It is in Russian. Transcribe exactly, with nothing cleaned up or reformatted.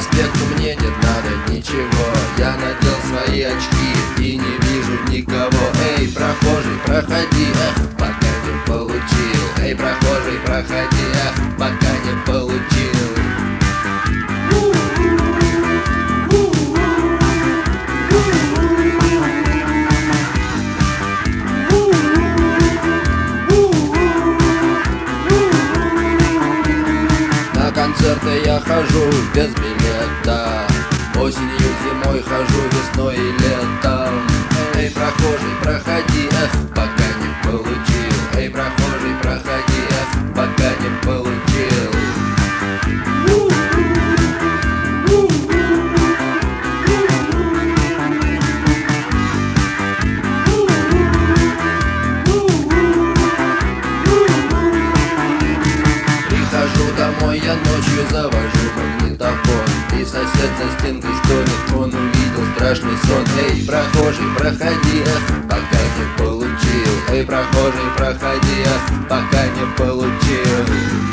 проспекту мне не надо ничего. Я надел свои очки и не вижу никого. Эй, прохожий, проходи, эх, пока не получил. Эй, прохожий, проходи, эх, пока не получил. На концерты я хожу без билета. Осенью, зимой хожу, весной и летом. Эй, прохожий, проходи, эх, пока не получил. Эй, прохожий, проходи, эх, пока не получил. Прихожу домой, я ночью завожу магнитофон, и сосед за стенкой стонет, он увидел страшный сон. Эй, прохожий, проходи, эх, пока не получил. Эй, прохожий, проходи, эх, пока не получил.